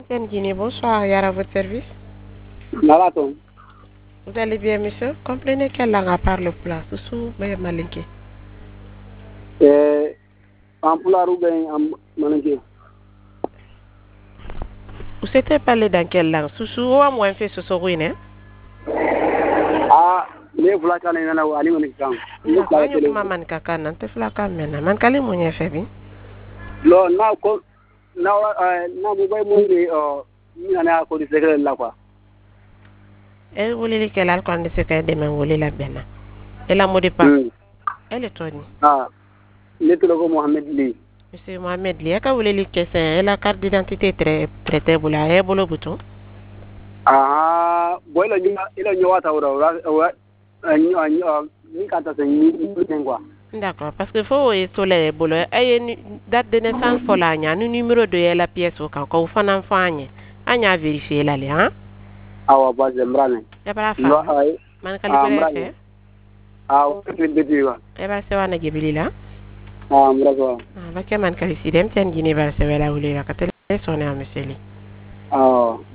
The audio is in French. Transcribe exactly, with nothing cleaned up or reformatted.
Tiens Guinée, bonsoir, Yara, à votre service. Nalaton. Vous allez bien, monsieur? Comprenez quelle langue à part le plat? Soussou, mais malinké. Eh, en pulaar ou bien en malinké? Vous souhaitez parler dans quelle langue? Soussou ou à moins fait Soussou Ruine? Ah, les flacans et nana ou ali manikang. D'accord, nous sommes man kaka nan te flaka mena. Man kali mo nye febi? Lo na ko na na mo bay mo ni euh ni na ko di secret la quoi. Elle voulait li kelal kon de secret de men voulait la bena. Elle a mot de pas. Elle est toni. Ah, le ko Mohamed Li. Monsieur Mohamed Li, ka voulait li kesse, elle a carte d'identité très prêtée pour la e bolo bouton. Ah, boy la ni ila nyawata ora ora ni ka ta ni ni quoi. D'accord, parce que faut y soleil bolo ay date de naissance pour la nya, nu numéro de la pièce au kan ko fana fanye. Anya vérifier la li, hein? Awa ba zembrane. Ya para fa. Man kali presse. Ah, o que ele diga. E ba se wana jebili la. Ah, mrago. Ah, ba ke man kali sidem ten Guinée ba se wala wuli la ka tele sonné à monsieur li. Ah.